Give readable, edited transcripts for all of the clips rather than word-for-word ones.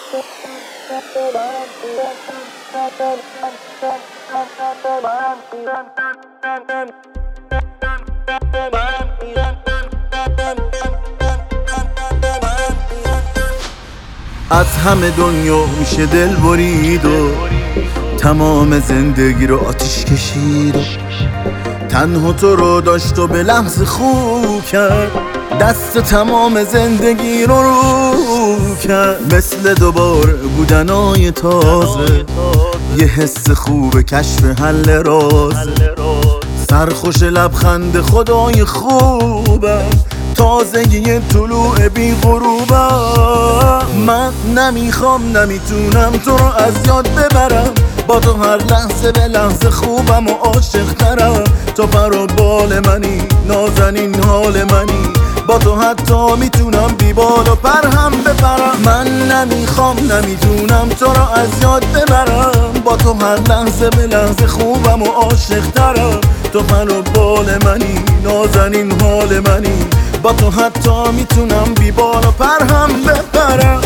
از همه دنیا میشه دل برید و تمام زندگی رو آتیش کشید و تنها تو رو داشت و به لحظه خوب کرد، دست تمام زندگی رو کرد. مثل دوباره بودنای تازه، یه حس خوب کشف حل رازه. سرخوش لبخند خدای خوبم، تازگی طلوع بی غروبم. من نمیخوام نمیتونم تو رو از یاد ببرم، با تو هر لحظه به لحظه خوبم و عاشق ترم. تو پر و بال منی، نازنین حال منی، با تو حتی میتونم بی بال و پر هم بپرم. من نمیخوام نمیتونم تو رو از یاد ببرم، با تو هر لحظه به لحظه خوبم و عاشق ترم. تو پر و بال منی، نازنین حال منی، با تو حتی میتونم بی بال و پر هم بپرم.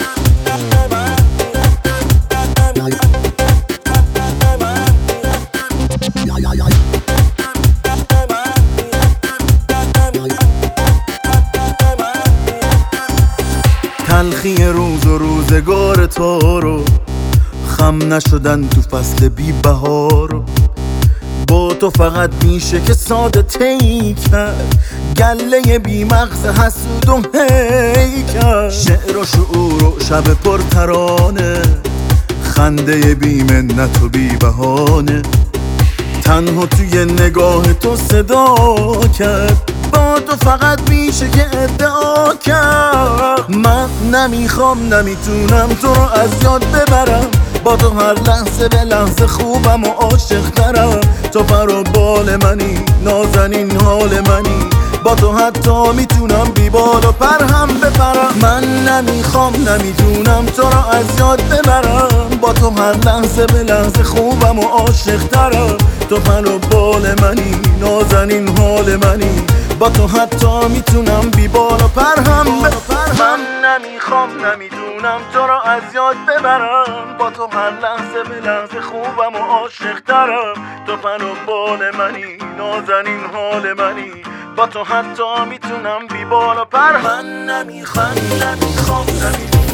تلخی روز و روزگار تو رو، خم نشدن تو فصل بی بهار. با تو فقط میشه که ساده طی کرد، گله بی مغز حسود و هیکل. شعر و شعور و شب پر ترانه، خنده بی منت و بی بهانه. تنها توی نگاه تو صدا کرد، با تو فقط میشه که ادعا کرد. من نمیخوام نمیتونم تو رو از یاد ببرم، با تو هر لحظه به لحظه خوبم و عاشق ترم. تو پر و بال منی، نازنین حال منی، با تو حتی میتونم بی بال و پر هم بپرم. من نمیخوام نمیتونم تو رو از یاد ببرم، با تو هر لحظه به لحظه خوبم و عاشق ترم. تو پر و بال منی، نازنین حال منی، با تو حتی میتونم بی بال و پر هم بپرم. من نمیخوام نمیدونم تو رو از یاد ببرم، با تو هر لحظه به لحظه خوبم و عاشق ترم. تو پر و بال منی، نازنین حال منی، با تو حتی میتونم بی بال و پر. من نمیخوام نمیدونم